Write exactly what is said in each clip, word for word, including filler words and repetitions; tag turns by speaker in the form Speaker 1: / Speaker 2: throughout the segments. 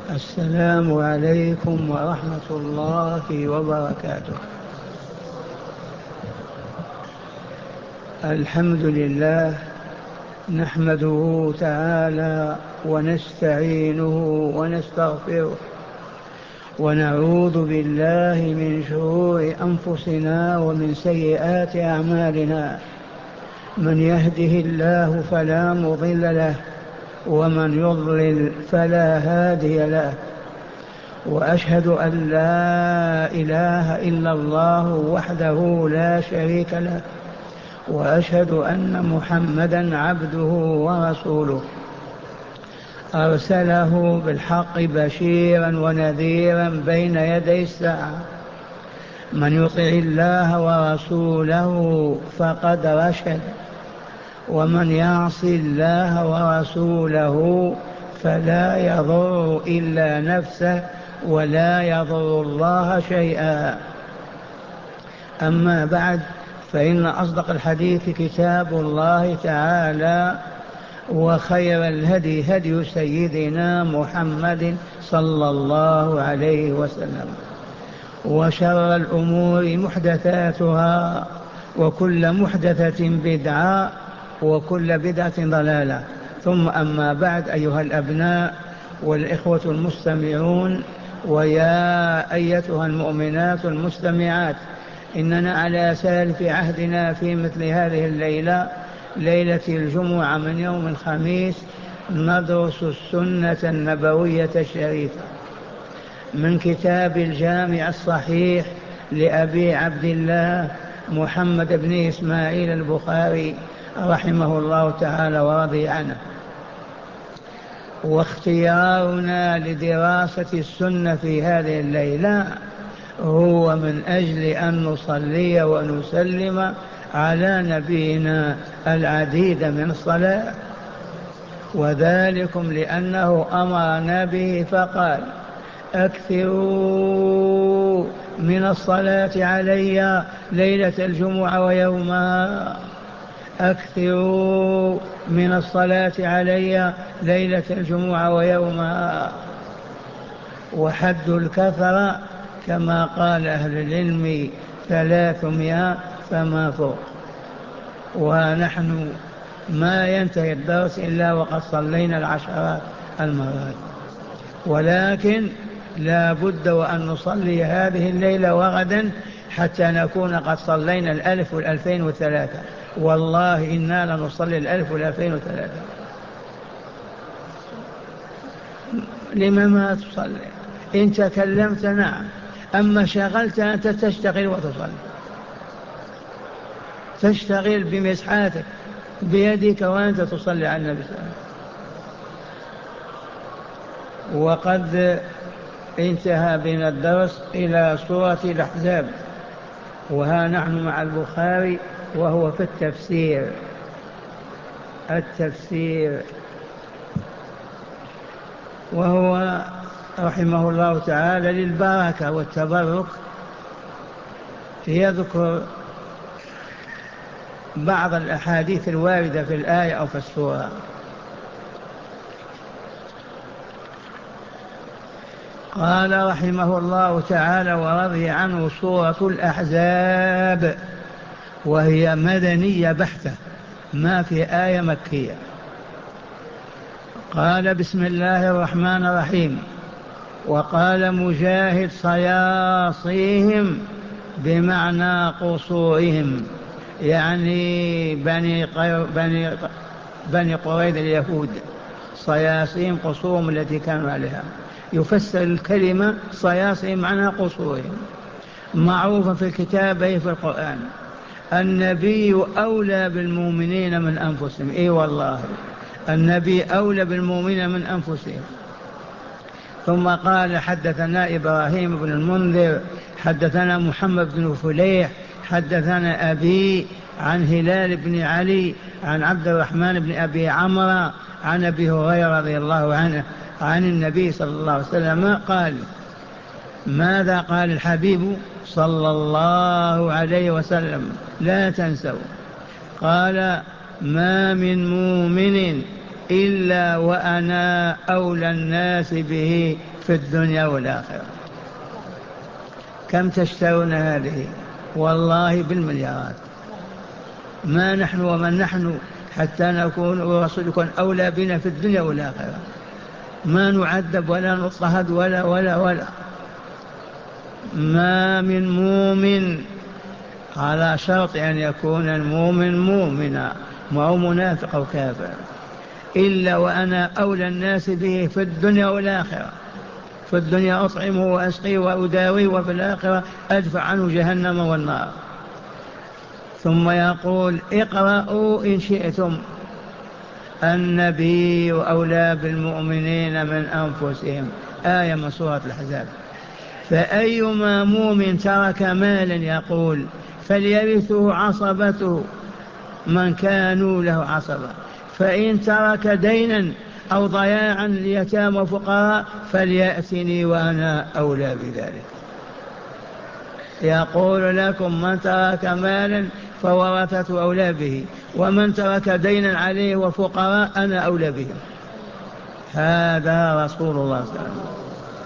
Speaker 1: السلام عليكم ورحمة الله وبركاته. الحمد لله، نحمده تعالى ونستعينه ونستغفره، ونعوذ بالله من شرور أنفسنا ومن سيئات أعمالنا. من يهده الله فلا مضل له، ومن يضلل فلا هادي له. وأشهد أن لا إله إلا الله وحده لا شريك له، وأشهد أن محمدا عبده ورسوله، أرسله بالحق بشيرا ونذيرا بين يدي الساعة. من يطع الله ورسوله فقد رشد، ومن يعص الله ورسوله فلا يضر إلا نفسه ولا يضر الله شيئا. أما بعد، فإن أصدق الحديث كتاب الله تعالى، وخير الهدي هدي سيدنا محمد صلى الله عليه وسلم، وشر الأمور محدثاتها، وكل محدثة بدعة، وكل بدعة ضلالة. ثم أما بعد، أيها الأبناء والإخوة المستمعون، ويا أيتها المؤمنات المستمعات، إننا على سالف عهدنا في مثل هذه الليلة، ليلة الجمعة من يوم الخميس، ندرس السنة النبوية الشريفة من كتاب الجامع الصحيح لأبي عبد الله محمد بن إسماعيل البخاري رحمه الله تعالى ورضي عنه. واختيارنا لدراسة السنة في هذه الليلة هو من أجل أن نصلي ونسلم على نبينا العديد من الصلاة، وذلكم لأنه أمرنا به فقال: أكثروا من الصلاة علي ليلة الجمعة ويومها، أكثروا من الصلاة علي ليلة الجمعة ويومها. وحد الكثرة كما قال أهل العلم ثلاثمائة فما فوق. ونحن ما ينتهي الدرس إلا وقد صلينا العشرات المرات، ولكن لا بد وأن نصلي هذه الليلة وغدا حتى نكون قد صلينا الألف والألفين والثلاثة. والله إنا لنصلي الألف والألفين والثلاثة. لما ما تصلي؟ إن تكلمت نعم، أما شغلت أنت تشتغل وتصلي، تشتغل بمسحاتك بيدك وأنت تصلي على النبي صلى الله عليه وسلم. وقد انتهى بنا الدرس إلى سورة الأحزاب، وها نحن مع البخاري وهو في التفسير. التفسير وهو رحمه الله تعالى للبركة والتبرك يذكر بعض الأحاديث الواردة في الآية أو في السورة. قال رحمه الله تعالى ورضي عنه: سورة الأحزاب، وهي مدنية بحتة، ما في آية مكية. قال: بسم الله الرحمن الرحيم. وقال مجاهد: صياصيهم بمعنى قصورهم، يعني بني بني بني قريظ اليهود، صياصيهم قصورهم التي كانوا عليها. يفسر الكلمة صياصيهم معنى قصورهم، معروفة في الكتاب أي في القرآن. النبي أولى بالمؤمنين من أنفسهم، إي والله النبي أولى بالمؤمنين من أنفسهم. ثم قال: حدثنا إبراهيم بن المنذر حدثنا محمد بن فليح حدثنا أبي عن هلال بن علي عن عبد الرحمن بن أبي عمرو عن أبي هريرة رضي الله عنه عن النبي صلى الله عليه وسلم قال: ماذا قال الحبيب صلى الله عليه وسلم؟ لا تنسوا. قال: ما من مؤمن إلا وأنا أولى الناس به في الدنيا والآخرة. كم تشترون هذه؟ والله بالمليارات. ما نحن ومن نحن حتى نكون الرسول يكون أولى بنا في الدنيا والآخرة. ما نعذب ولا نضطهد ولا ولا ولا. ما من مؤمن، على شرط أن يكون المؤمن مؤمنا ما هو منافق أو كافر، إلا وأنا أولى الناس به في الدنيا والآخرة. في الدنيا أطعمه وأسقيه وأداويه، وفي الآخرة أدفع عنه جهنم والنار. ثم يقول اقرأوا إن شئتم النبي أولى بالمؤمنين من أنفسهم، آية من سورة الأحزاب. فأيما مؤمن ترك مالا يقول فليرثه عصبته من كانوا له عصبة، فإن ترك دينا أو ضياعا ليتامى وفقراء فليأتني وأنا أولى بذلك. يقول لكم من ترك مالا فورثته أولى به، ومن ترك دينا عليه وفقراء أنا أولى به. هذا رسول الله صلى الله عليه وسلم.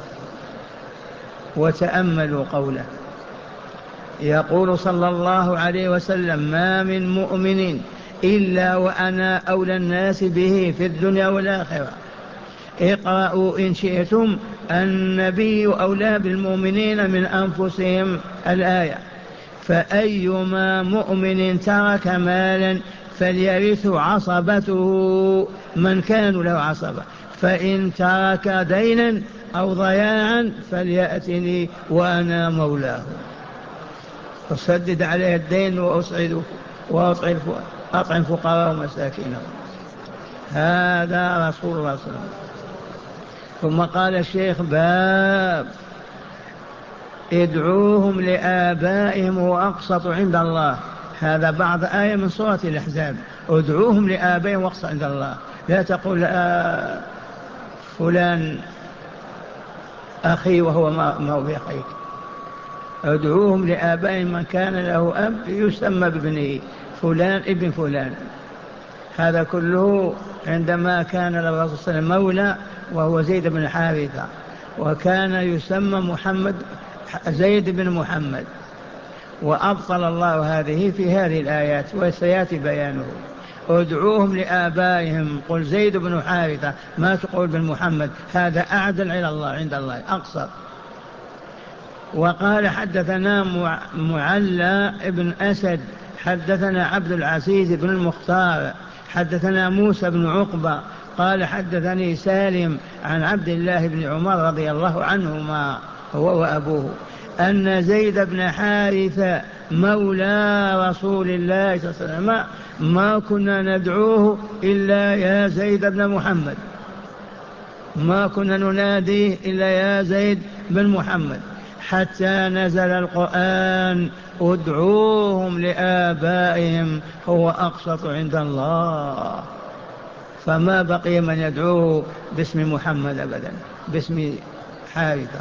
Speaker 1: وتأملوا قوله، يقول صلى الله عليه وسلم ما من مؤمن إلا وأنا أولى الناس به في الدنيا والآخرة. اقرأوا إن شئتم النبي أولى بالمؤمنين من أنفسهم، الآية. فأيما مؤمن ترك مالا فليرثه عصبته من كانوا له عصبة، فإن ترك دينا أو ضياعا فليأتني وأنا مولاه. أسدد عليه الدين وأسعد وأطعم فقراء ومساكين. هذا رسول الله صلى الله عليه وسلم. ثم قال الشيخ باب ادعوهم لآبائهم وأقسط عند الله. هذا بعض آية من سورة الأحزاب. ادعوهم لآبائهم وأقسط عند الله. لا تقول آه فلان أخي وهو ما هو بأخيك. ادعوهم لآبائهم من كان له أب يسمى بابنه فلان ابن فلان. هذا كله عندما كان الرسول صلى الله عليه وسلم مولى وهو زيد بن حارثة، وكان يسمى محمد زيد بن محمد. وأبطل الله هذه في هذه الآيات وسيأتي بيانه. ادعوهم لآبائهم، قل زيد بن حارثة، ما تقول بن محمد، هذا أعدل إلى الله عند الله أقصر. وقال حدثنا معلى بن أسد حدثنا عبد العزيز بن المختار حدثنا موسى بن عقبة قال حدثني سالم عن عبد الله بن عمر رضي الله عنهما هو وأبوه أن زيد بن حارثة مولى رسول الله صلى الله عليه وسلم ما كنا ندعوه إلا يا زيد بن محمد، ما كنا نناديه إلا يا زيد بن محمد، حتى نزل القرآن ادعوهم لآبائهم هو أقسط عند الله. فما بقي من يدعوه باسم محمد أبدا، باسم حارثة.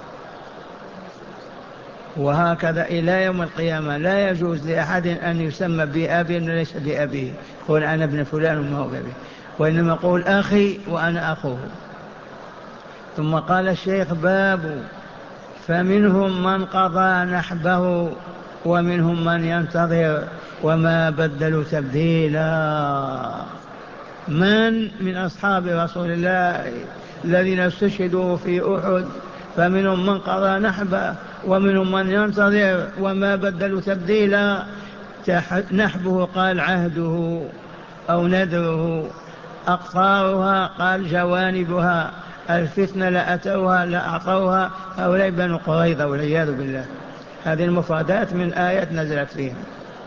Speaker 1: وهكذا إلى يوم القيامة لا يجوز لأحد أن يسمى بأبي وليس بأبيه، قل أنا ابن فلان وما هو بأبيه، وإنما يقول أخي وأنا أخوه. ثم قال الشيخ باب فمنهم من قضى نحبه ومنهم من ينتظر وما بدلوا تبديلا. من من أصحاب رسول الله الذين استشهدوا في أحد فمنهم من قضى نحبه ومنهم من ينتظر وما بدلوا تبديلا. نحبه قال عهده أو نذره، أقطارها قال جوانبها، الفتنة لأتوها لأعطوها هؤلاء بنو قريظة والعياذ بالله. هذه المفردات من آيات نزلت فيهم.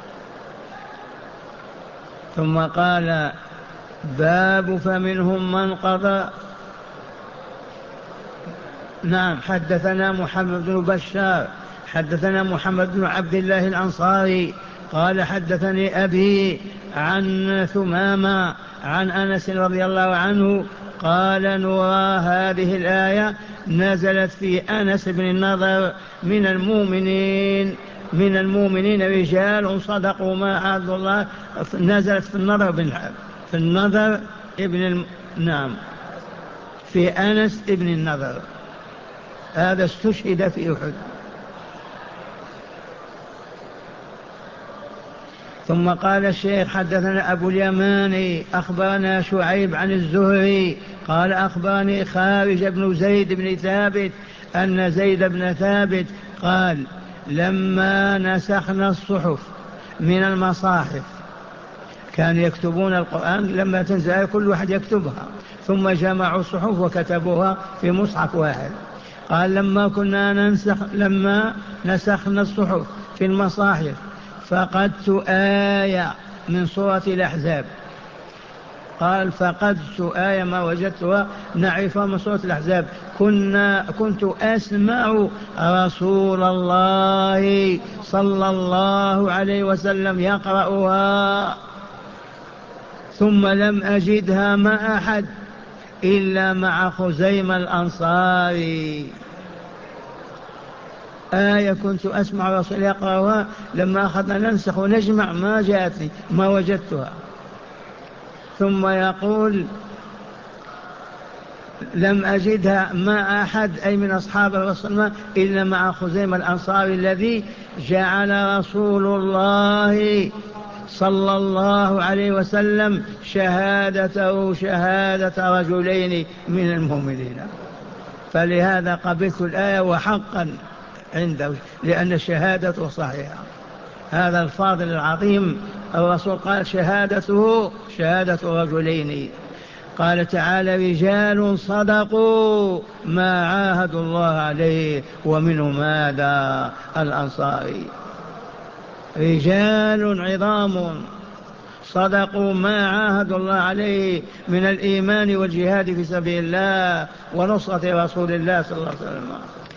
Speaker 1: ثم قال باب فمنهم من قضى. نعم. حدثنا محمد بن بشار حدثنا محمد بن عبد الله الأنصاري قال حدثني أبي عن ثمامة عن أنس رضي الله عنه قال نرى هذه الآية نزلت في أنس بن النضر من المؤمنين من المؤمنين رجال صدقوا ما عهد الله. نزلت في النضر بن في النضر ابن الم... نعم، في أنس ابن النضر، هذا استشهد في أحد. ثم قال الشيخ حدثنا أبو اليماني أخبرنا شعيب عن الزهري قال أخبرني خارج بن زيد بن ثابت أن زيد بن ثابت قال لما نسخنا الصحف من المصاحف، كانوا يكتبون القرآن لما تنزل كل واحد يكتبها، ثم جمعوا الصحف وكتبوها في مصحف واحد. قال لما كنا ننسخ لما نسخنا الصحف في المصاحف فقدت آية من سورة الأحزاب. قال فقدت آية ما وجدتها نعرفها من سورة الأحزاب، كنا كنت أسمع رسول الله صلى الله عليه وسلم يقرأها، ثم لم أجدها مع أحد إلا مع خزيمة الأنصاري. آية كنت أسمع رسول يقرأها لما أخذنا ننسخ ونجمع ما جاءتني ما وجدتها. ثم يقول لم أجدها مع أحد أي من أصحاب الرسول إلا مع خزيمة الأنصاري الذي جعل رسول الله صلى الله عليه وسلم شهادته شهادة رجلين من المؤمنين، فلهذا قبلت الآية وحقا عنده لأن شهادته صحيحة. هذا الفاضل العظيم الرسول قال شهادته شهادة رجلين. قال تعالى رجال صدقوا ما عاهدوا الله عليه ومنهم هذا الأنصاري، رجال عظام صدقوا ما عاهدوا الله عليه من الإيمان والجهاد في سبيل الله ونصرة رسول الله صلى الله عليه وسلم.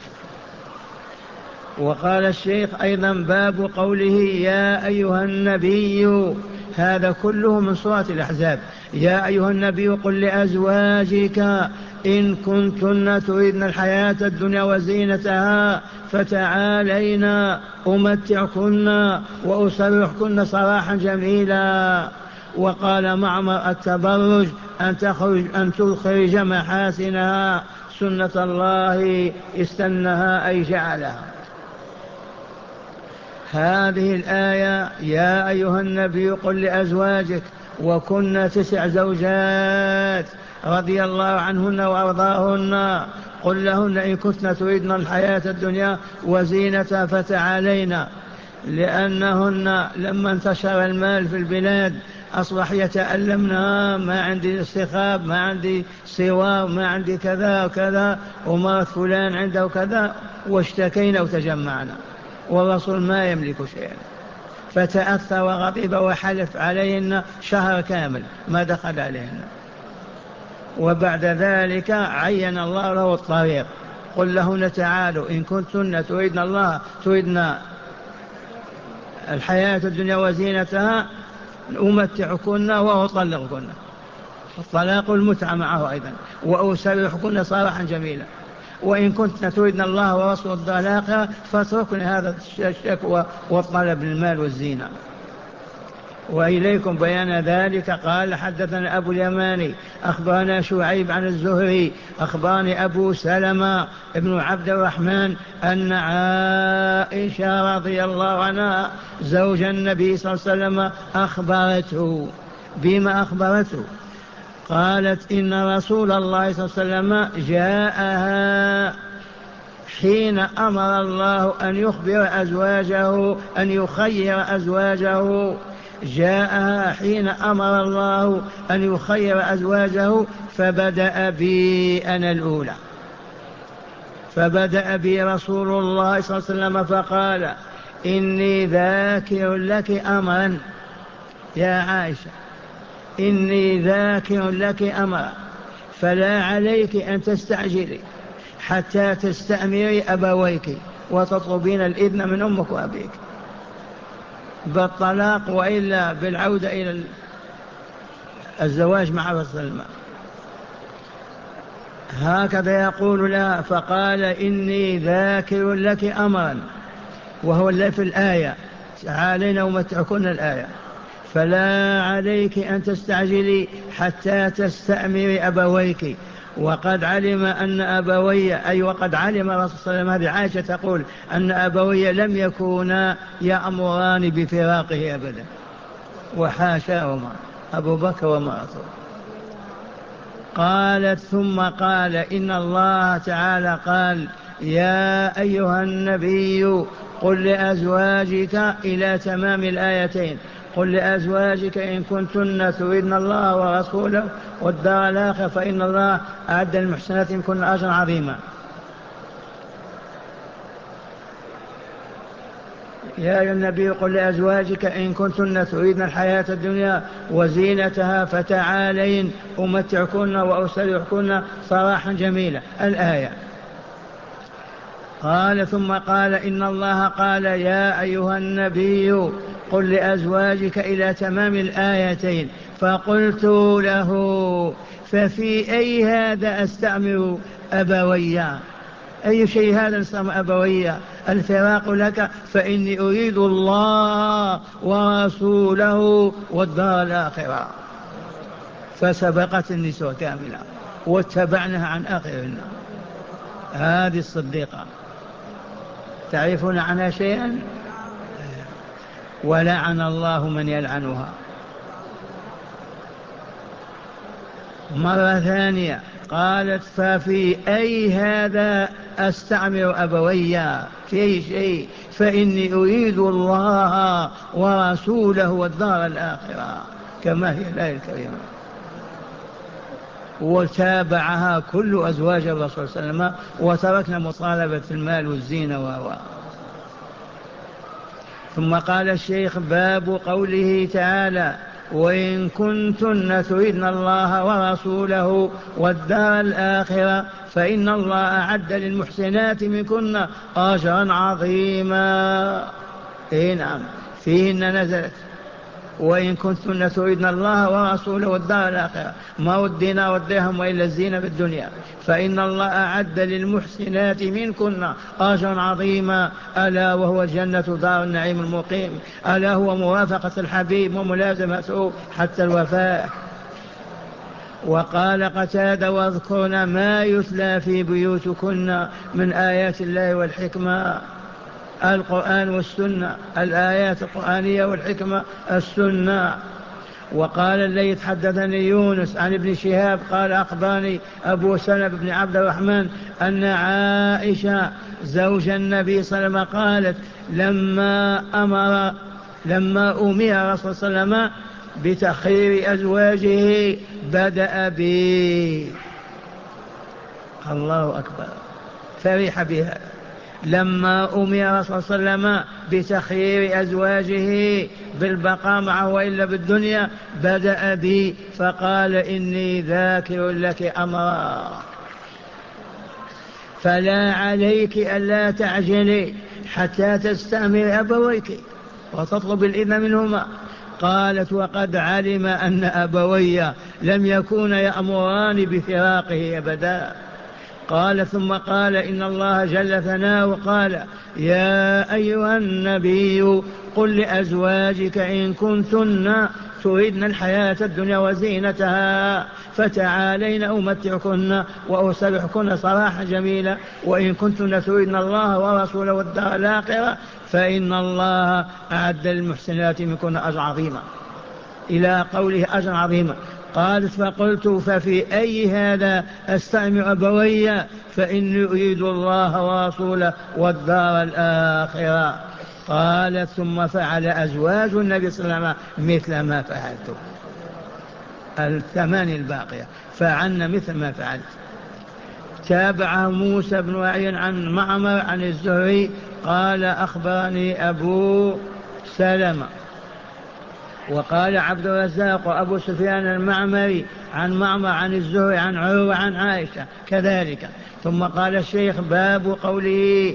Speaker 1: وقال الشيخ أيضا باب قوله يا أيها النبي، هذا كله من سورة الأحزاب. يا أيها النبي قل لأزواجك إن كنتن تريدن الحياة الدنيا وزينتها فتعالينا أمتعكن وأسرحكن سراحا جميلا. وقال معمر التبرج أن تخرج أن تخرج محاسنها سنة الله استنها أي جعلها. هذه الآية يا أيها النبي قل لأزواجك، وكنا تسع زوجات رضي الله عنهن وأرضاهن، قل لهن إن كنتن تريدن الحياة الدنيا وزينتها فتعالينا، لأنهن لما انتشر المال في البلاد أصبح يتألمنا، ما عندي استخاب، ما عندي سوار، ما عندي كذا وكذا، ومرت فلان عنده كذا، واشتكينا وتجمعنا والرسول ما يملك شيئا، فتأثر وغضب وحلف عليهن شهر كامل ما دخل عليهن. وبعد ذلك عين الله له الطريق، قل لهن تعالوا إن كنتن تريدن الله تريدن الحياة الدنيا وزينتها أمتعكن وأطلقكن، الطلاق المتعة معه أيضا، وأسرحكن سراحا جميلا، وإن كنت تريدن الله ورسول الدار الآخرة فاتركن هذا الشكوى والطلب للمال والزينة. وإليكم بيان ذلك. قال حدثنا أبو اليماني أخبرنا شعيب عن الزهري أخبرني أبو سلمة ابن عبد الرحمن أن عائشة رضي الله عنها زوج النبي صلى الله عليه وسلم أخبرته بما أخبرته، قالت إن رسول الله صلى الله عليه وسلم جاءها حين أمر الله أن يخبر أزواجه أن يخير أزواجه، جاءها حين أمر الله أن يخير أزواجه فبدأ بي أنا الأولى، فبدأ بي رسول الله صلى الله عليه وسلم فقال إني ذاكر لك أمرا يا عائشة، إني ذاكر لك أمرا فلا عليك أن تستعجلي حتى تستأمري أبويك وتطلبين الإذن من أمك وأبيك بالطلاق وإلا بالعودة إلى الزواج مع رسول الله. هكذا يقول لها، فقال إني ذاكر لك أمرا، وهو اللي في الآية تعالينا ومتعكن الآية، فلا عليك أن تستعجلي حتى تستأمري أبويك. وقد علم أن أبوي أي وقد علم الرسول صلى الله عليه وسلم، هذه عائشة تقول أن أبوي لم يكونا يأمران بفراقه أبدا، وحاشاهما أبو بكر ومرته. قالت ثم قال إن الله تعالى قال يا أيها النبي قل لأزواجك إلى تمام الآيتين، قل لأزواجك إن كنتن تريدن الله ورسوله والدار الآخرة فإن الله أعد للمحسنات منكن أجرا عظيما. يا أيها النبي قل لأزواجك إن كنتن تريدن الحياة الدنيا وزينتها فتعالين أمتعكن وأسرحكن سراحا جميلا، الآية. قال ثم قال إن الله قال يا أيها النبي قل لأزواجك إلى تمام الآيتين. فقلت له ففي أي هذا أستعمل أبويا؟ أي شيء هذا نستعمل أبويا؟ الفراق لك فإني أريد الله ورسوله والدار الآخرة. فسبقت النسوة كاملة واتبعنها عن آخرهن. هذه الصديقة تعرفون عنها شيئا؟ ولعن الله من يلعنها. مرة ثانية قالت ففي أي هذا أستعمل أبويا؟ في أي شيء؟ فإني أريد الله ورسوله والدار الآخرة، كما هي الآية الكريمة. وتابعها كل أزواج الرسول صلى الله عليه وسلم، وتركنا مطالبة المال والزينة و ثم قال الشيخ باب قوله تعالى وإن كنتن تردن الله ورسوله والدار الآخرة فإن الله أعد للمحسنات منكن أجرا عظيما. إيه نعم، فيهن نزلت وإن كنتن تردن الله ورسوله والدار الآخرة، ما ودينا والدرهم وإلا الزينة بالدنيا. فإن الله أعد للمحسنات منكن أجرا عظيما، ألا وهو الجنة دار النعيم المقيم، ألا هو مرافقة الحبيب وملازمته حتى الوفاة. وقال قتادة واذكرن ما يتلى في بيوتكن من آيات الله والحكمة، القرآن والسنة، الآيات القرآنية والحكمة السنة. وقال الليث حدثني يونس عن ابن شهاب قال أخبرني أبو سلمة بن عبد الرحمن أن عائشة زوج النبي صلى الله عليه وسلم قالت لما أمر لما أمر الرسول صلى الله عليه وسلم بتخيير أزواجه بدأ بي. الله أكبر، فرح بها. لما أمر الرسول صلى الله عليه وسلم بتخيير أزواجه بالبقاء معه وإلا بالدنيا بدأ بي فقال إني ذاكر لك أمرا فلا عليك ألا تعجلي حتى تستأمر أبويك وتطلب الإذن منهما. قالت وقد علم أن أبوي لم يكون يأمران بفراقه أبدا. قال ثم قال إن الله جل ثناؤه قال يا أيها النبي قل لأزواجك إن كنتن تردن الحياة الدنيا وزينتها فتعالين أمتعكن وأسرحكن سراحا جميلا وإن كنتن تردن الله ورسوله والدار الآخرة فإن الله أعد للمحسنات منكن أجرا عظيما إلى قوله أجرا عظيما. قالت فقلت ففي أي هذا أستعمل أبوي فإني أريد الله ورسوله والدار الآخرة. قالت ثم فعل أزواج النبي صلى الله عليه وسلم مثل ما فعلت. الثمان الباقية فعلنا مثل ما فعلت. تابع موسى بن عيين عن معمر عن الزهري قال أخبرني أبو سلمة. وقال عبد الرزاق وأبو سفيان المعمري عن معمر عن الزهري عن عروة عن عائشة كذلك. ثم قال الشيخ باب قوله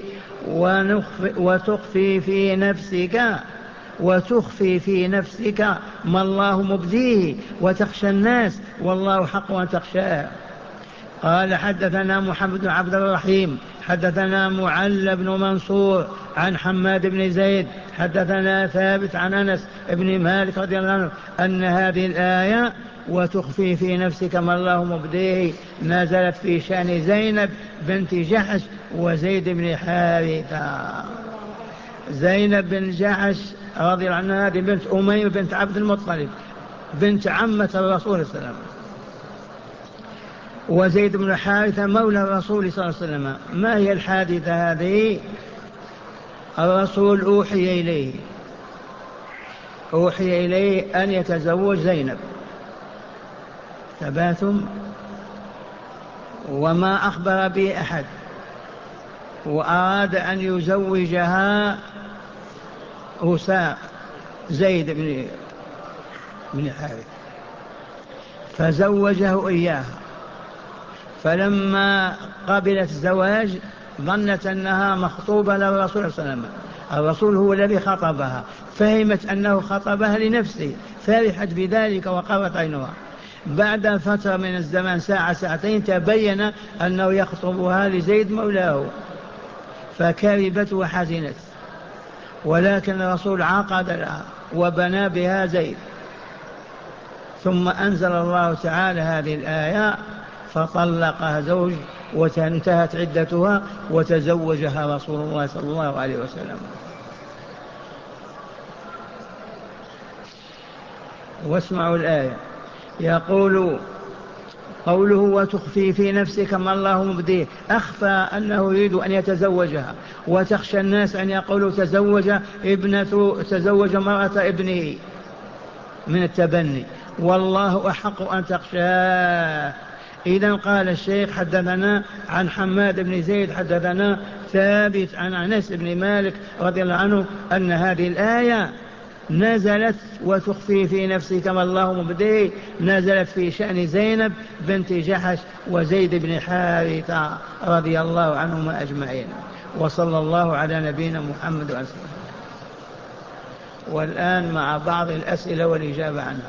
Speaker 1: وتخفي في نفسك وتخفي في نفسك ما الله مبديه وتخشى الناس والله حق أن تخشاه. قال حدثنا محمد بن عبد الرحيم حدثنا معل بن منصور عن حماد بن زيد حدثنا ثابت عن أنس بن مالك رضي الله عنه أن هذه الآية وتخفي في نفسك ما الله مبديه نزلت في شأن زينب بنت جحش وزيد بن حارثة. زينب بن جحش رضي الله عنها هذه بنت أمية بنت عبد المطلب بنت عمة الرسول صلى الله عليه وسلم، وزيد بن حارثة مولى الرسول صلى الله عليه وسلم. ما هي الحادثة هذه؟ الرسول أوحي إليه أوحي إليه أن يتزوج زينب، تباثم وما أخبر به أحد، وأراد أن يزوجها أسامة زيد بن بن حارث فزوجه إياها. فلما قبلت الزواج ظنت أنها مخطوبة للرسول صلى الله عليه وسلم، الرسول هو الذي خطبها، فهمت أنه خطبها لنفسه فرحت بذلك وقرت عينها. بعد فترة من الزمان ساعة ساعتين تبين أنه يخطبها لزيد مولاه، فكربت وحزنت، ولكن الرسول عقد لها وبنى بها زيد. ثم أنزل الله تعالى هذه الآية فطلقها زوج وانتهت عدتها وتزوجها رسول الله صلى الله عليه وسلم. واسمعوا الآية، يقول قوله وتخفي في نفسك ما الله مبديه، أخفى أنه يريد أن يتزوجها، وتخشى الناس أن يقولوا تزوج ابنة تزوج مرأة ابنه من التبني، والله أحق أن تخشاه. إذن قال الشيخ حدثنا عن حماد بن زيد حدثنا ثابت عن أنس بن مالك رضي الله عنه أن هذه الآية نزلت وتخفي في نفسك ما الله مبديه نزلت في شأن زينب بنت جحش وزيد بن حارثة رضي الله عنهما أجمعين. وصلى الله على نبينا محمد وعلى آله. والآن مع بعض الأسئلة والإجابة عنها.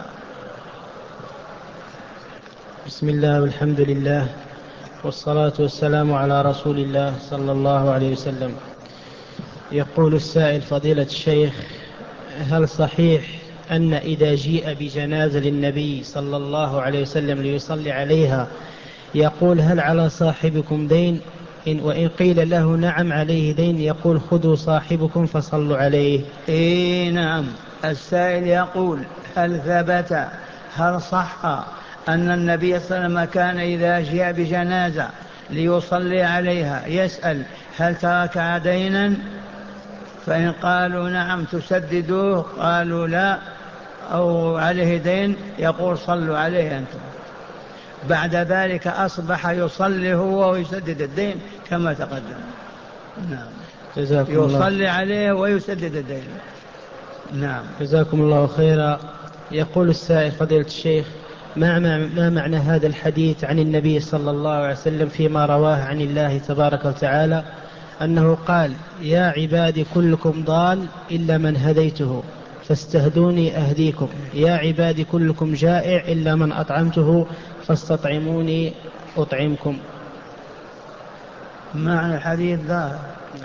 Speaker 2: بسم الله والحمد لله والصلاة والسلام على رسول الله صلى الله عليه وسلم. يقول السائل فضيلة الشيخ: هل صحيح أن إذا جيء بجنازة للنبي صلى الله عليه وسلم ليصلي عليها يقول هل على صاحبكم دين؟ إن وإن قيل له نعم عليه دين يقول خذوا صاحبكم فصلوا عليه؟
Speaker 1: إيه نعم. السائل يقول هل ثبت هل صح أن النبي صلى الله عليه وسلم كان إذا جاء بجنازة ليصلي عليها يسأل هل ترك دينا؟ فإن قالوا نعم تسددوه، قالوا لا أو عليه دين، يقول صلوا عليه أنتم. بعد ذلك أصبح يصلي هو ويسدد الدين كما تقدم. نعم، يصلي عليه ويسدد الدين. نعم،
Speaker 2: جزاكم الله خيرا. يقول السائل فضيلة الشيخ: ما ما معنى هذا الحديث عن النبي صلى الله عليه وسلم فيما رواه عن الله تبارك وتعالى أنه قال: يا عبادي كلكم ضال إلا من هديته فاستهدوني أهديكم، يا عبادي كلكم جائع إلا من أطعمته فاستطعموني أطعمكم؟
Speaker 1: معنى الحديث ذا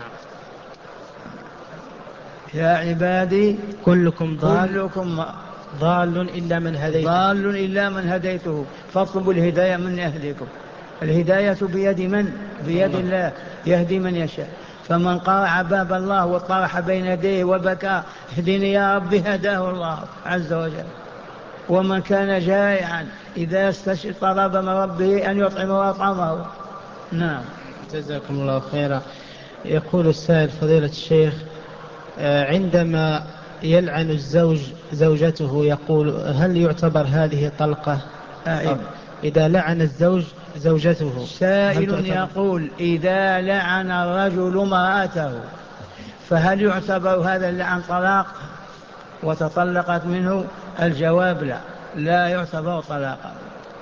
Speaker 1: يا عبادي
Speaker 2: كلكم ضال
Speaker 1: كلكم
Speaker 2: ضال إلا من هديته
Speaker 1: ضال إلا من هديته فاطلبوا الهداية من أهديكم. الهداية بيد من؟ بيد الله، يهدي من يشاء. فمن قارع باب الله وطرح بين يديه وبكى اهدني يا رب هداه الله عز وجل. ومن كان جائعا إذا استشهد طلب من ربه أن يطعمه وأطعمه. نعم،
Speaker 2: جزاكم الله خيرا. يقول السائل فضيلة الشيخ: عندما يلعن الزوج زوجته يقول هل يعتبر هذه طلقة؟
Speaker 1: أعيد.
Speaker 2: إذا لعن الزوج زوجته
Speaker 1: سائل يقول إذا لعن الرجل امرأته فهل يعتبر هذا اللعن طلاق وتطلقت منه؟ الجواب لا، لا يعتبر طلاقا.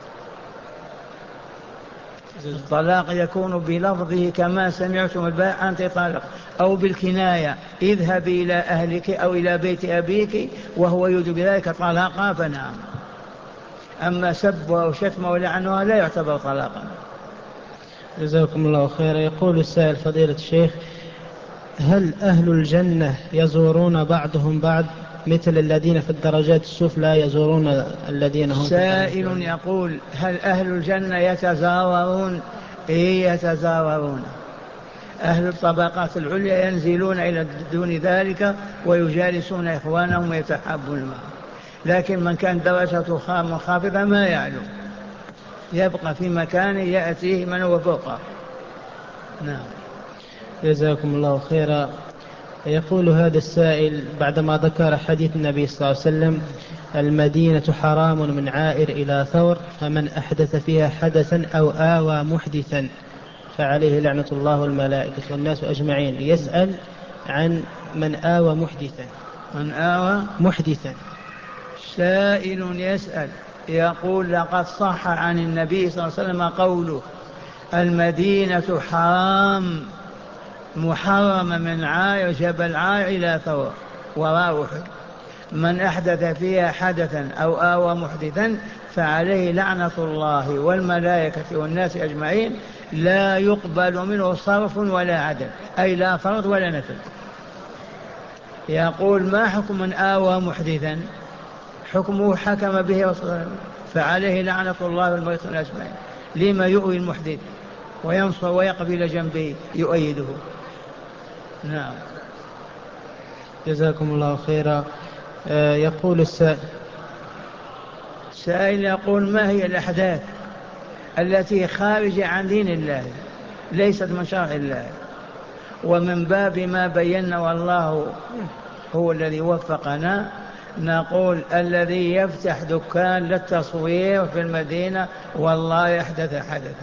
Speaker 1: الطلاق يكون بلفظه كما سمعتم البائع أنت طالق، أو بالكناية اذهبي إلى أهلك أو إلى بيت أبيك وهو يريد بذلك طلاقا فنعم. أما سب أو شتم ولعنها لا يعتبر طلاقا.
Speaker 2: جزاكم الله خيرا. يقول السائل فضيلة الشيخ: هل أهل الجنة يزورون بعضهم بعض مثل الذين في الدرجات السفلى يزورون الذين هم في الدرجات
Speaker 1: سائل
Speaker 2: العليا؟
Speaker 1: يقول: هل أهل الجنة يتزاورون؟ إيه، يتزاورون. أهل الطبقات العليا ينزلون إلى دون ذلك ويجالسون إخوانهم ويتحابون معهم، لكن من كان درجته منخفضة ما يعلو، يبقى في مكانه يأتيه من هو فوقه. نعم.
Speaker 2: جزاكم الله خيرا. يقول هذا السائل بعدما ذكر حديث النبي صلى الله عليه وسلم: المدينة حرام من عائر إلى ثور، فمن أحدث فيها حدثا أو آوى محدثا فعليه لعنة الله والملائكة والناس أجمعين. يسأل عن من آوى محدثا.
Speaker 1: من آوى
Speaker 2: محدثا.
Speaker 1: سائل يسأل يقول: لقد صح عن النبي صلى الله عليه وسلم قوله: المدينة حرام، محرم من عاي جبل عاي إلى ثور وراء أحد، من أحدث فيها حدثا أو آوى محدثا فعليه لعنة الله والملائكة والناس أجمعين، لا يقبل منه صرف ولا عدل، أي لا فرض ولا نفل. يقول: ما حكم من آوى محدثا؟ حكمه حكم به رسول، فعليه لعنة الله والملائكة أجمعين. لما يؤوي المحدث وينصر ويقف إلى جنبه يؤيده؟ نعم.
Speaker 2: جزاكم الله خيرا. آه يقول السائل
Speaker 1: سائل يقول: ما هي الأحداث التي خارجة عن دين الله ليست من شرع الله؟ ومن باب ما بينا والله هو الذي وفقنا نقول: الذي يفتح دكان للتصوير في المدينة والله يحدث حدثا،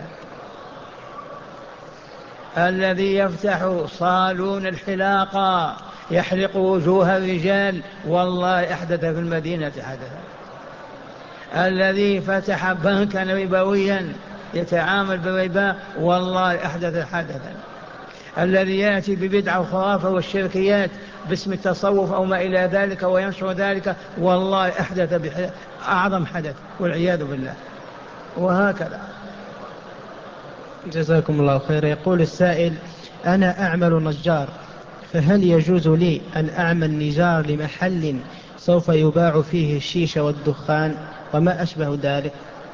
Speaker 1: الذي يفتح صالون الحلاقة يحلق وجوه الرجال والله أحدث في المدينة حدثا، الذي فتح بنكا ربويا يتعامل بالربا والله أحدث حدثا، الذي يأتي ببدعة وخرافة والشركيات باسم التصوف أو ما إلى ذلك وينشر ذلك والله أحدث أعظم حدث والعياذ بالله، وهكذا.
Speaker 2: جزاكم الله خير. يقول السائل: أنا أعمل نجار، فهل يجوز لي أن أعمل نجار لمحل سوف يباع فيه الشيشة والدخان وما أشبه ذلك؟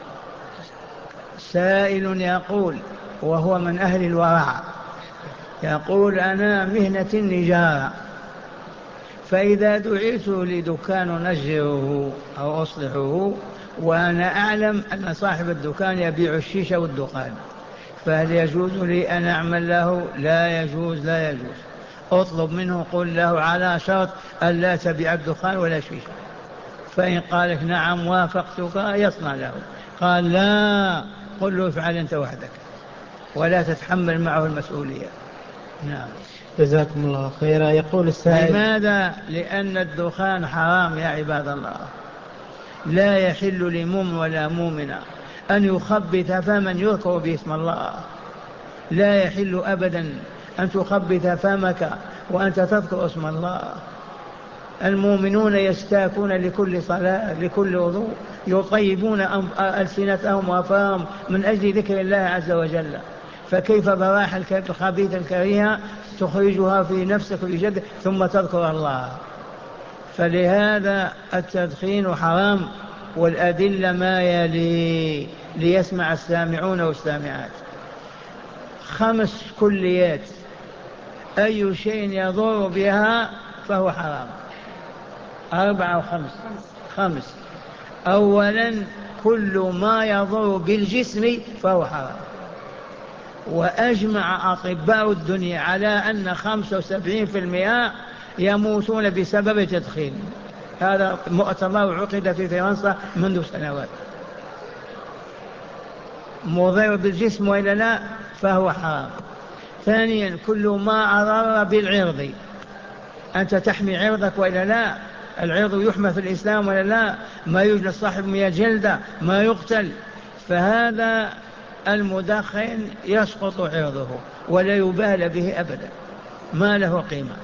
Speaker 1: سائل يقول وهو من أهل الورع، يقول: أنا مهنة النجارة، فإذا دعيت لدكان نجره أو أصلحه وأنا أعلم أن صاحب الدكان يبيع الشيشة والدخان، فهل يجوز لي أن أعمل له؟ لا يجوز، لا يجوز. أطلب منه قل له على شرط ألا تبيع الدخان ولا شيشة، فإن قال لك نعم وافقتك يصنع له، قال لا قل له افعل أنت وحدك ولا تتحمل معه المسؤولية. نعم.
Speaker 2: جزاكم الله خيرا. يقول السائل:
Speaker 1: لماذا؟ لأن الدخان حرام يا عباد الله، لا يحل لمؤمن ولا مؤمنة أن يخبث فمن يذكر باسم الله، لا يحل أبدا أن تخبث فمك وأنت تذكر اسم الله. المؤمنون يستاكون لكل صلاة لكل وضوء، يطيبون ألسنتهم وأفواههم من أجل ذكر الله عز وجل، فكيف براح الخبيث الكريهة تخرجها في نفسك بجد ثم تذكر الله؟ فلهذا التدخين حرام، والأدلة ما يلي ليسمع السامعون والسامعات. خمس كليات أي شيء يضر بها فهو حرام. أربعة وخمس خمس. أولا كل ما يضر بالجسم فهو حرام، وأجمع أطباء الدنيا على أن خمسة وسبعين في المئة يموتون بسبب التدخين. هذا مؤتمر عقد في فرنسا منذ سنوات. مضر بالجسم وإلا لا فهو حرام. ثانيا كل ما أضر بالعرض، أنت تحمي عرضك وإلا لا؟ العرض يحمى في الإسلام ولا لا؟ ما يجلد صاحب مئة جلدة، ما يقتل. فهذا المدخن يسقط عرضه ولا يبال به أبدا، ما له قيمة.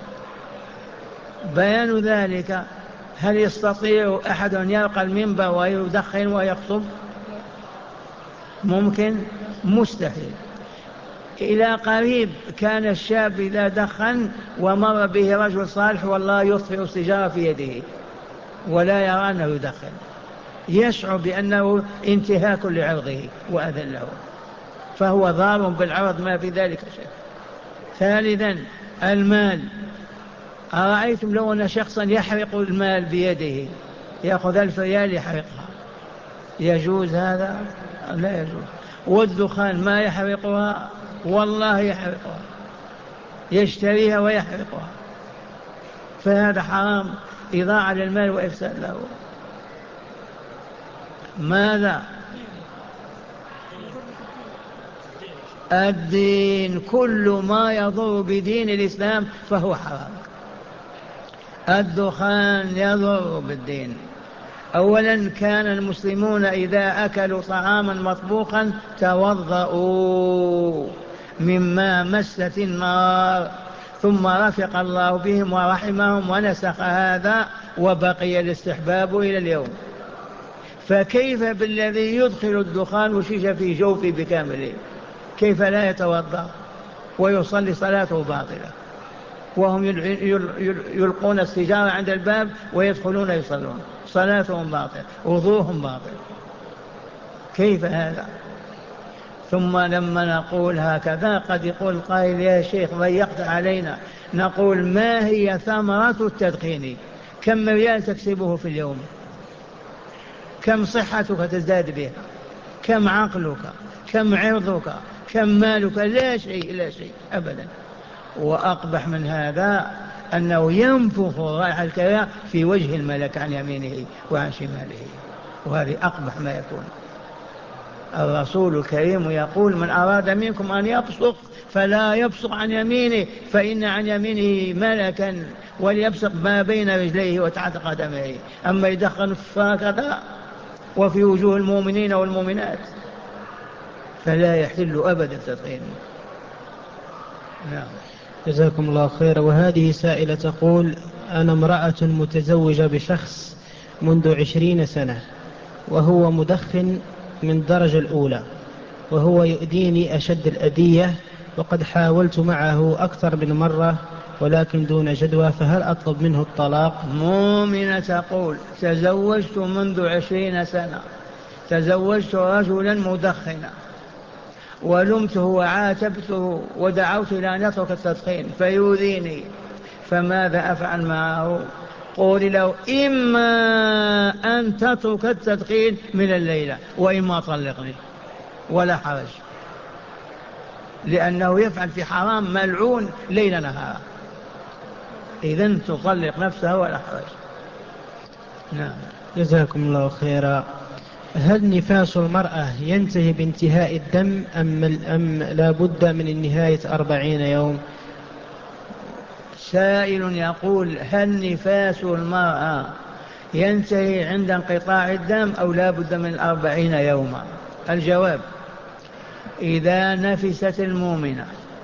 Speaker 1: بيان ذلك: هل يستطيع أحد أن يلقى المنبر ويدخن ويخطب؟ ممكن؟ مستحيل. إلى قريب كان الشاب إذا دخن ومر به رجل صالح والله يطفئ السيجارة في يده ولا يرى أنه يدخن، يشعر بأنه انتهاك لعرضه وأذى له، فهو ضار بالعرض ما في ذلك شيء. ثالثا المال، أرأيتم لو أن شخصا يحرق المال بيده، يأخذ ألف ريال يحرقها، يجوز هذا؟ لا يجوز. والدخان ما يحرقها؟ والله يحرقها، يشتريها ويحرقها، فهذا حرام، إضاعة للمال وإفساد له. ماذا؟ الدين، كل ما يضر بدين الإسلام فهو حرام. الدخان يضر بالدين. أولا كان المسلمون إذا أكلوا طعاما مطبوخا توضؤوا مما مست النار، ثم رفق الله بهم ورحمهم ونسخ هذا وبقي الاستحباب إلى اليوم. فكيف بالذي يدخل الدخان وشيش في جوفه بكامله؟ كيف لا يتوضأ ويصلي صلاته باطلة، وهم يلقون السجارة عند الباب ويدخلون يصلون، صلاتهم باطلة، وضوءهم باطل. كيف هذا؟ ثم لما نقول هكذا قد يقول القائل يا شيخ ضيقت علينا، نقول ما هي ثمرة التدخين؟ كم ريال تكسبه في اليوم؟ كم صحتك تزداد بها؟ كم عقلك؟ كم عرضك؟ كم مالك؟ لا شيء، لا شيء أبدا. وأقبح من هذا أنه ينفخ رائحة الكريه في وجه الملك عن يمينه وعن شماله، وهذه أقبح ما يكون. الرسول الكريم يقول من أراد منكم أن يبصق فلا يبصق عن يمينه فإن عن يمينه ملكا وليبصق ما بين رجليه وتحت قدميه. أما يدخن هكذا وفي وجوه المؤمنين والمؤمنات فلا يحل أبدا التدخين. نعم.
Speaker 2: جزاكم الله خيرا. وهذه سائلة تقول أنا امرأة متزوجة بشخص منذ عشرين سنة وهو مدخن من الدرجة الأولى، وهو يؤذيني أشد الأذية، وقد حاولت معه أكثر من مرة ولكن دون جدوى، فهل أطلب منه الطلاق؟
Speaker 1: مؤمنة تقول تزوجت منذ عشرين سنة، تزوجت رجلا مدخنا ولمته وعاتبته ودعوت إلى أن يترك التدخين فيؤذيني، فماذا أفعل معه؟ قول له إما أن تترك التدخين من الليلة وإما طلقني ولا حرج، لأنه يفعل في حرام ملعون ليل نهار، إذن تطلق نفسها ولا حرج. نعم.
Speaker 2: جزاكم الله خيرا. هل نفاس المرأة ينتهي بانتهاء الدم أم, أم لا بد من نهاية أربعين يوم؟
Speaker 1: سائل يقول هل نفاس المرأة ينتهي عند انقطاع الدم أو لا بد من أربعين يوما؟ الجواب إذا نفست المؤمنة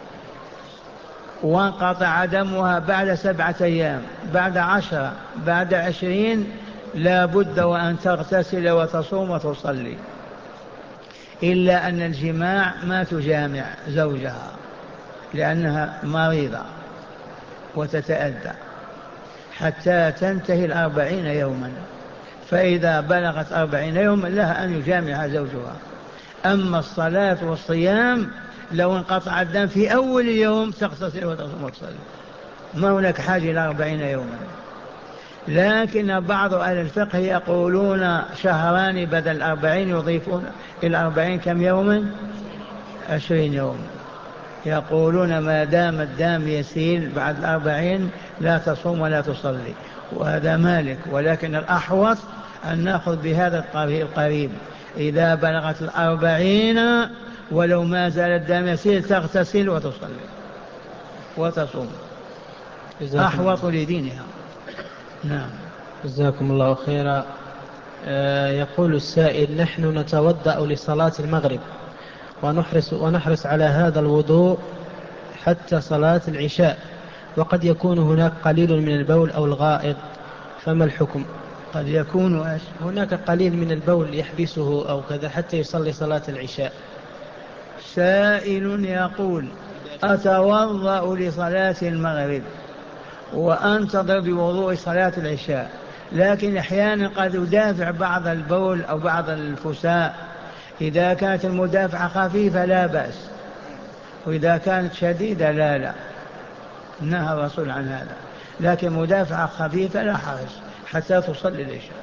Speaker 1: وانقطع دمها بعد سبعة أيام، بعد عشرة، بعد عشرين، لا بد وأن تغتسل وتصوم وتصلي، إلا أن الجماع ما تجامع زوجها لأنها مريضة وتتأذى حتى تنتهي الأربعين يوما، فإذا بلغت أربعين يوما لها أن يجامع زوجها. أما الصلاة والصيام لو انقطع الدم في أول يوم تغتسل وتصوم وتصلي، ما هناك حاجة إلى أربعين يوما. لكن بعض أهل الفقه يقولون شهران بدل أربعين، يضيفون إلى أربعين كم يوما؟ عشرين يوم. يقولون ما دام الدم يسيل بعد الأربعين لا تصوم ولا تصلي، وهذا مالك، ولكن الأحوط أن نأخذ بهذا القريب، إذا بلغت الأربعين ولو ما زال الدم يسيل تغتسل وتصلي وتصوم، أحوط لدينها. نعم.
Speaker 2: جزاكم الله خيرا. آه يقول السائل نحن نتوضأ لصلاة المغرب ونحرص, ونحرص على هذا الوضوء حتى صلاة العشاء، وقد يكون هناك قليل من البول أو الغائط، فما الحكم؟
Speaker 1: قد يكون أش...
Speaker 2: هناك قليل من البول يحبسه أو كذا حتى يصلي صلاة العشاء.
Speaker 1: سائل يقول: أتوضأ لصلاة المغرب وأنتظر بوضوء صلاة العشاء، لكن أحيانا قد أدافع بعض البول أو بعض الفساء، إذا كانت المدافعة خفيفة لا بأس، وإذا كانت شديدة لا لا نهى الرسول عن هذا، لكن مدافعة خفيفة لا حرج حتى تصلي العشاء.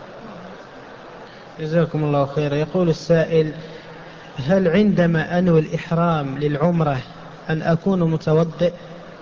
Speaker 2: جزاكم الله خيرا. يقول السائل: هل عندما أنوي الإحرام للعمرة أن أكون متوضئ؟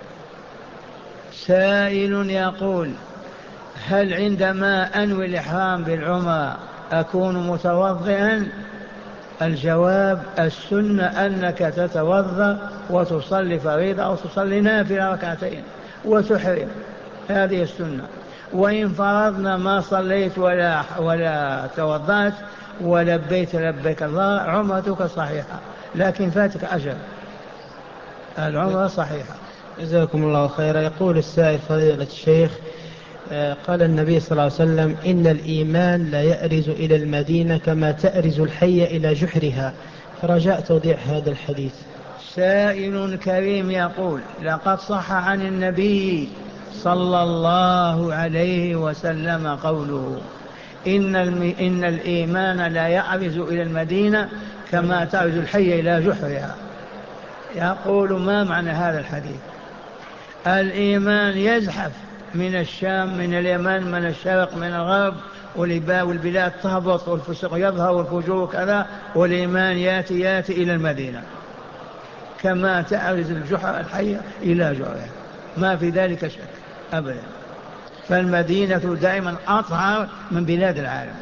Speaker 1: سائل يقول: هل عندما أنوي الإحرام بالعمرة أكون متوضئا؟ الجواب: السنة أنك تتوضأ وتصلي فريضة أو تصلي نافلة ركعتين وتحرم، هذه السنة. وإن فرضنا ما صليت ولا ولا توضأت ولبيت لبيك الله، عمرتك صحيحة، لكن فاتك أجر، العمرة صحيحة.
Speaker 2: جزاكم الله خيرا. يقول السائل: فضيلة الشيخ، قال النبي صلى الله عليه وسلم: إن الإيمان لا يأرز إلى المدينة كما تأرز الحية إلى جحرها، فرجاء توضيح هذا الحديث.
Speaker 1: سائل كريم يقول: لقد صح عن النبي صلى الله عليه وسلم قوله: إن, إن الإيمان لا يعرز إلى المدينة كما تعرز الحية إلى جحرها. يقول: ما معنى هذا الحديث؟ الإيمان يزحف من الشام، من اليمن، من الشرق، من الغرب، والبلاد تهبط والفسق يظهر والفجور كذا، والإيمان ياتي ياتي إلى المدينة كما تعرز الجحر الحية إلى جحرها، ما في ذلك شك أبدا. فالمدينة دائما أطهر من بلاد العالم.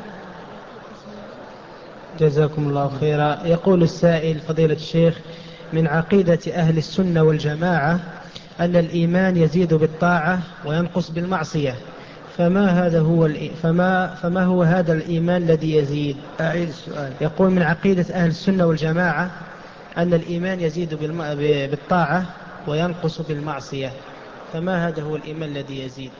Speaker 2: جزاكم الله خيرا. يقول السائل: فضيلة الشيخ، من عقيدة أهل السنة والجماعة أن الإيمان يزيد بالطاعة وينقص بالمعصية، فما هذا هو فما فما هو هذا الإيمان الذي يزيد؟
Speaker 1: أعيد السؤال.
Speaker 2: يقول: من عقيدة أهل السنة والجماعة أن الإيمان يزيد بالطاعة وينقص بالمعصية، فما هذا هو الإيمان الذي يزيد؟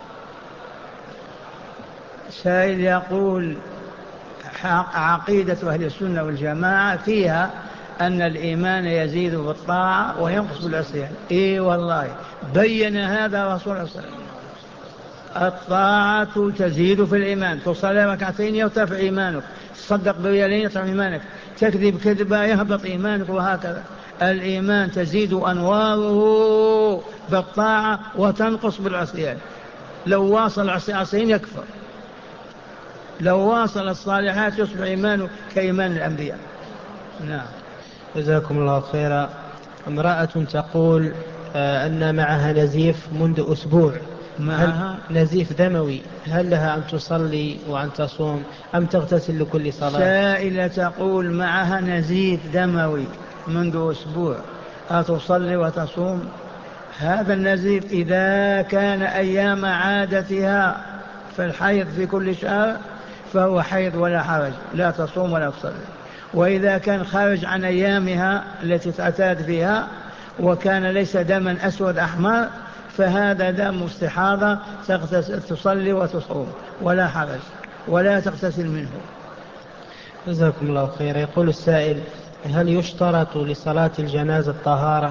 Speaker 1: سائل يقول: عقيدة أهل السنة والجماعة فيها أن الإيمان يزيد بالطاعة وينقص بالعصيان. إيه والله، بين هذا رسول الله صلى الله عليه وسلم. الطاعة تزيد في الإيمان، تصلي ركعتين يرتفع إيمانك، تصدق بريالين يرتفع إيمانك، تكذب كذبة يهبط إيمانك، وهكذا. الإيمان تزيد أنواره بالطاعة وتنقص بالعصيان. لو واصل العصيان يكفر، لو واصل الصالحات يصبح إيمانه كإيمان الأنبياء. نعم.
Speaker 2: جزاكم الله خيرا. امرأة تقول آه أن معها نزيف منذ أسبوع،
Speaker 1: معها
Speaker 2: نزيف دموي، هل لها أن تصلي وأن تصوم أم تغتسل لكل صلاة؟
Speaker 1: سائلة تقول: معها نزيف دموي منذ أسبوع، أتصلي وتصوم؟ هذا النزيف إذا كان أيام عادتها في الحيض في كل شهر فهو حيض ولا حرج، لا تصوم ولا تصلي. وإذا كان خارج عن أيامها التي تعتاد فيها وكان ليس دما أسود أحمر فهذا دم استحاضة، تصلي وتصوم ولا حرج، ولا تغتسل منه.
Speaker 2: جزاكم الله خير. يقول السائل: هل يشترط لصلاة الجنازة الطهارة؟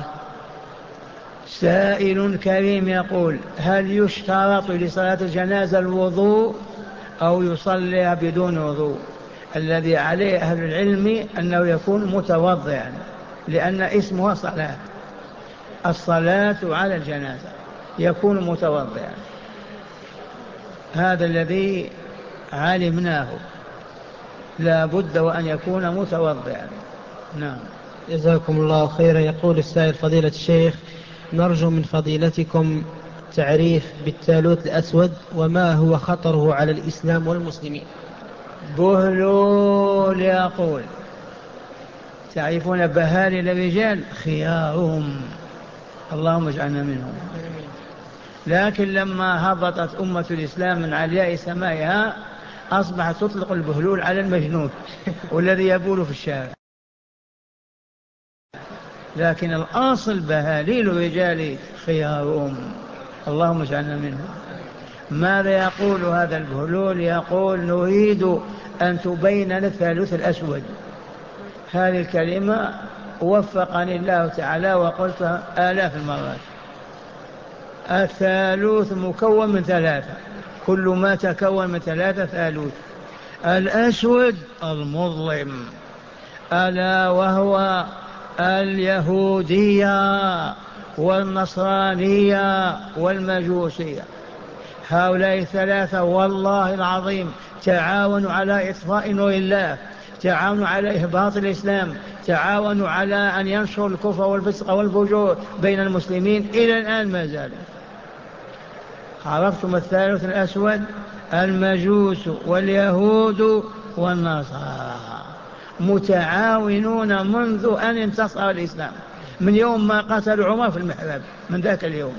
Speaker 1: سائل كريم يقول: هل يشترط لصلاة الجنازة الوضوء أو يصلي بدون وضوء؟ الذي عليه أهل العلم أنه يكون متوضئا، لأن اسمها صلاة، الصلاة على الجنازة يكون متوضئا، هذا الذي علمناه، لا بد وأن يكون متوضئا. نعم.
Speaker 2: جزاكم الله خيرا. يقول السائل: فضيلة الشيخ، نرجو من فضيلتكم تعريف بالثالوث الأسود وما هو خطره على الإسلام والمسلمين.
Speaker 1: بهلول يقول: تعرفون بهالل الرجال خيارهم، اللهم اجعلنا منهم. لكن لما هبطت أمة الإسلام من علياء سمائها أصبحت تطلق البهلول على المجنون والذي يبول في الشارع، لكن الأصل بهاليل الرجال خيارهم، اللهم اجعلنا منهم. ماذا يقول هذا البهلول؟ يقول: نريد أن تبين الثالوث الأسود. هذه الكلمة وفقني الله تعالى وقلت آلاف المرات. الثالوث مكون من ثلاثة، كل ما تكون من ثلاثة ثالوث. الأسود المظلم ألا وهو اليهودية والنصرانية والمجوسية. هؤلاء الثلاثة والله العظيم تعاونوا على إطفاء نور الله، تعاونوا على إهباط الإسلام، تعاونوا على أن ينشروا الكفر والفسق والفجور بين المسلمين، إلى الآن ما زالوا. عرفتم الثالث الأسود؟ المجوس واليهود والنصارى متعاونون منذ أن انتصر الإسلام، من يوم ما قتلوا عمر في المحراب، من ذاك اليوم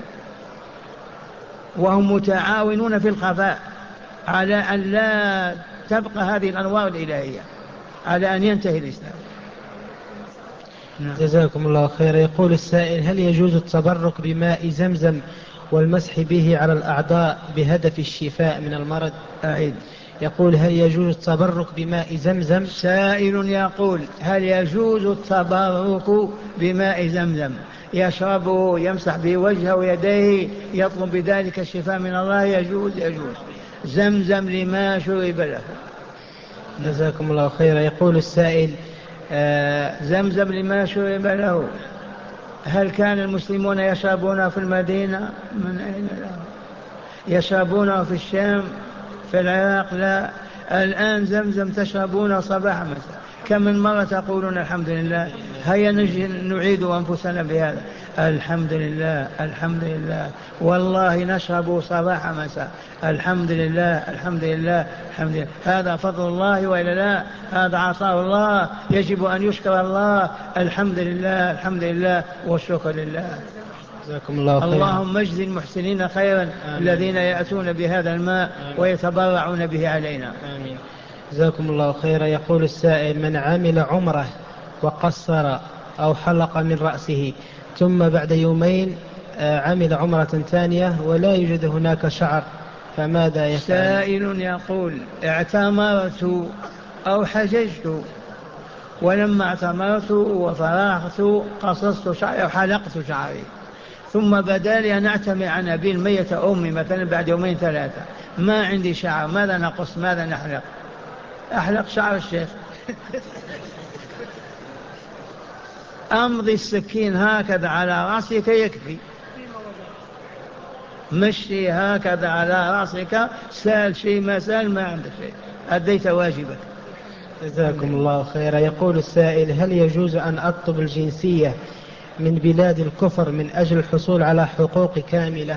Speaker 1: وهم متعاونون في الخفاء على أن لا تبقى هذه الأنوار الإلهية، على أن ينتهي الإسلام.
Speaker 2: نعم. جزاكم الله خيرا. يقول السائل: هل يجوز التبرك بماء زمزم والمسح به على الأعضاء بهدف الشفاء من المرض؟
Speaker 1: أعيد.
Speaker 2: يقول: هل يجوز التبرك بماء زمزم؟
Speaker 1: سائل يقول: هل يجوز التبرك بماء زمزم، يشربه يمسح به وجهه ويديه يطلب بذلك الشفاء من الله؟ يجوز يجوز. زمزم لما شرب له.
Speaker 2: جزاكم الله خيرا. يقول السائل:
Speaker 1: آه زمزم لما شرب له. هل كان المسلمون يشربون في المدينة؟ من أين له؟ يشربونه في الشام، في العراق؟ لا. الآن زمزم تشربون صباح مساء. كم من مرة تقولون الحمد لله؟ هيا نعيد أنفسنا بهذا: الحمد لله الحمد لله، والله نشرب صباح مساء. الحمد لله الحمد لله الحمد لله. هذا فضل الله وإلا لا؟ هذا عطاء الله، يجب أن يشكر الله. الحمد لله الحمد لله والشكر لله.
Speaker 2: جزاكم الله خيرا.
Speaker 1: اللهم اجزي المحسنين خيرا. آمين. الذين يأتون بهذا الماء آمين. ويتبرعون به علينا.
Speaker 2: آمين. جزاكم الله خيرا. يقول السائل: من عمل عمره وقصر أو حلق من رأسه ثم بعد يومين عمل عمرة ثانية ولا يوجد هناك شعر، فماذا يفعل؟
Speaker 1: سائل يقول: اعتمرت أو حججت، ولما اعتمرت وفرغت قصصت شعري أو حلقت شعري، ثم بدا لي أن أعتمر عن أبي الميتة أمي مثلا بعد يومين ثلاثة، ما عندي شعر، ماذا نقص؟ ماذا نحلق؟ أحلق شعر الشيخ. أمضي السكين هكذا على رأسك يكفي، مشي هكذا على رأسك، سال شيء ما سال ما عندك شيء، أديت واجبك.
Speaker 2: جزاكم الله خيرا. يقول السائل: هل يجوز أن أطلب الجنسية من بلاد الكفر من أجل الحصول على حقوق كاملة؟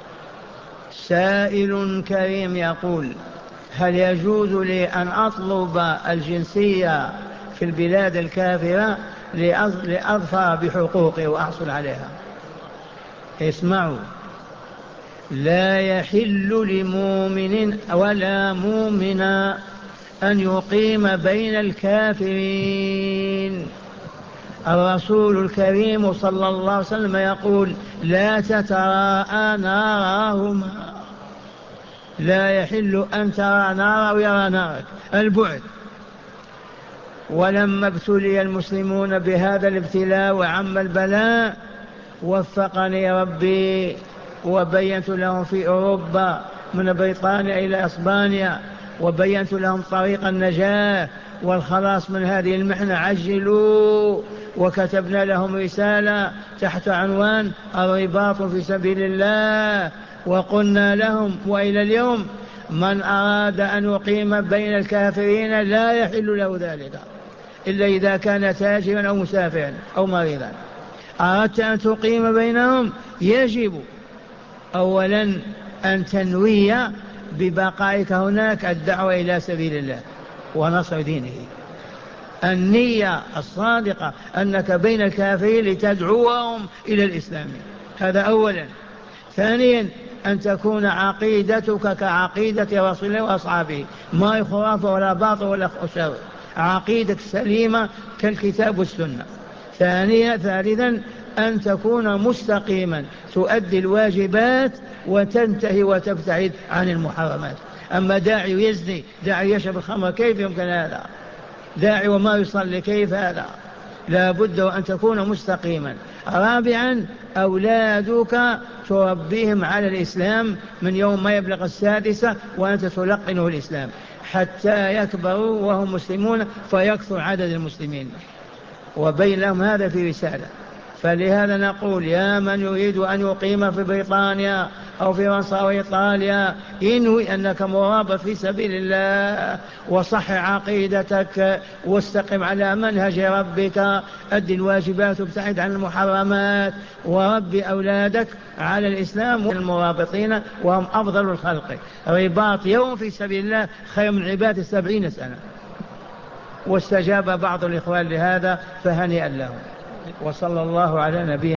Speaker 1: سائل كريم يقول: هل يجوز لي أن أطلب الجنسية في البلاد الكافرة لأظفر بحقوقي وأحصل عليها؟ اسمعوا، لا يحل لمؤمن ولا مؤمنا أن يقيم بين الكافرين. الرسول الكريم صلى الله عليه وسلم يقول: لا تتراءى نارهما. لا يحل أن ترى نار ويرى نارك، البعد. ولما ابتلي المسلمون بهذا الابتلاء وعم البلاء، وفقني ربي وبينت لهم في أوروبا من بريطانيا إلى إسبانيا، وبينت لهم طريق النجاة والخلاص من هذه المحنة. عجلوا، وكتبنا لهم رسالة تحت عنوان الرباط في سبيل الله، وقلنا لهم: وإلى اليوم من أراد أن يقيم بين الكافرين لا يحل له ذلك إلا إذا كان تاجرا أو مسافرا أو مريضا. أردت أن تقيم بينهم، يجب أولا أن تنوي ببقائك هناك الدعوة إلى سبيل الله ونصر دينه، النية الصادقة أنك بين الكافرين لتدعوهم إلى الإسلام، هذا أولا. ثانيا أن تكون عقيدتك كعقيدة رسول الله وأصحابه، ما خرافة ولا باطل ولا شر، عقيدة سليمة كالكتاب والسنة. ثانيا ثالثا أن تكون مستقيما، تؤدي الواجبات وتنتهي وتبتعد عن المحرمات. أما داعي يزني، داعي يشرب الخمر، كيف يمكن هذا؟ داعي وما يصلي، كيف هذا؟ لا بد وأن تكون مستقيما. رابعا أولادك تربيهم على الإسلام من يوم ما يبلغ السادسة وأنت تلقنه الإسلام حتى يكبروا وهم مسلمون فيكثر عدد المسلمين، وبين لهم هذا في رسالة. فلهذا نقول يا من يريد أن يقيم في بريطانيا أو في فرنسا أو إيطاليا انوي أنك مرابط في سبيل الله وصح عقيدتك واستقم على منهج ربك، أد الواجبات وابتعد عن المحرمات وربي أولادك على الإسلام والمرابطين وهم أفضل الخلق. رباط يوم في سبيل الله خير من عبادة سبعين سنة. واستجاب بعض الإخوان لهذا فهنيئا لهم. وصلى الله على نبينا